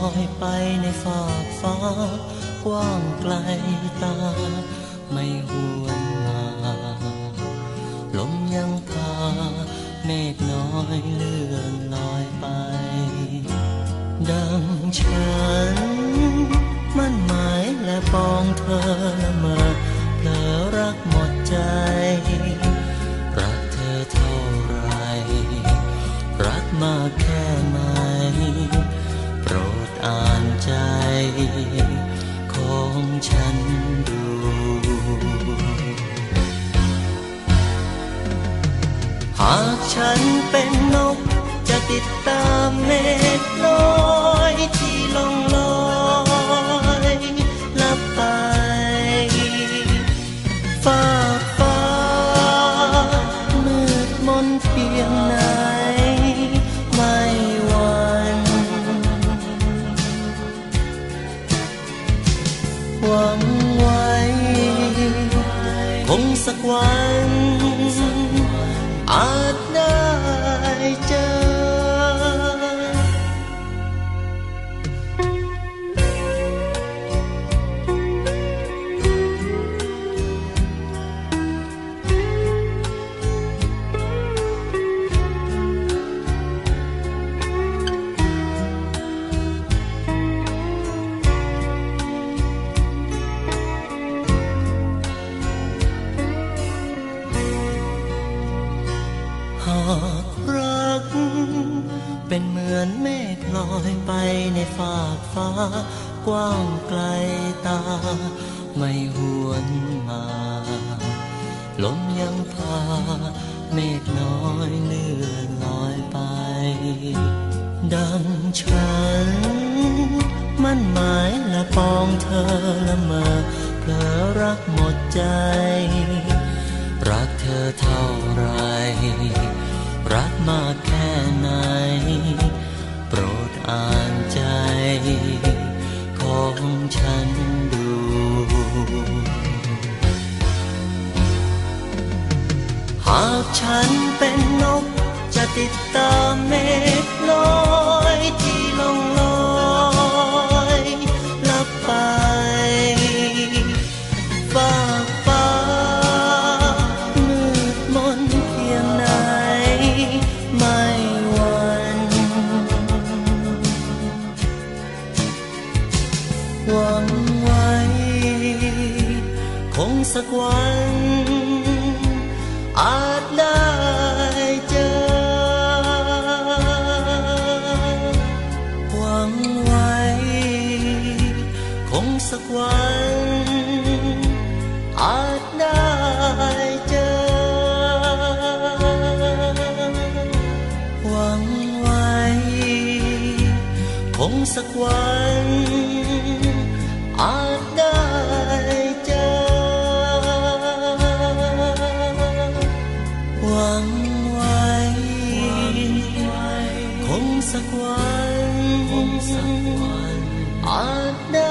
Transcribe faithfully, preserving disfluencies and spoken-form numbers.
อยไปในฟากฟ้ากว้างไกลตาไม่หวนมาลมยังพาเมฆน้อยเลื่อนลอยไปดังฉันมั่นหมายและปองเธอละเมอเผลอรักหมดใจรักเธอเท่าไรรักมากแค่ไหนโปรดอ่านใจของฉันดูหากฉันเป็นนกจะติดตามเมฆลอยที่ล่องลอยลับไปฟากฟ้ามืดมนเพียงไหนไม่หวั่นหวังไว้คงสักวันอาจได้เจอหากรักเป็นเหมือนเมฆลอยไปในฟากฟ้ากว้างไกลตาไม่หวนมาลมยังพาเมฆน้อยเลื่อนลอยไปดังฉันมั่นหมายและปองเธอละเมอเผลอรักหมดใจรักเธอเท่าไรรักมากแค่ไหนโปรดอ่านใจของฉันดูหากฉันเป็นนกจะติดตามเมฆลอยที่ล่องลอยลับไปฟากฟ้ามืดมนเพียงไหนไม่หวั่นหวังไว้คงสักวันอาจได้เจอหวังไว้คงสักวันอาจได้เจอหวังไว้คงสักวันอาจได้เจอหวังไว้คงสักวันอาจได้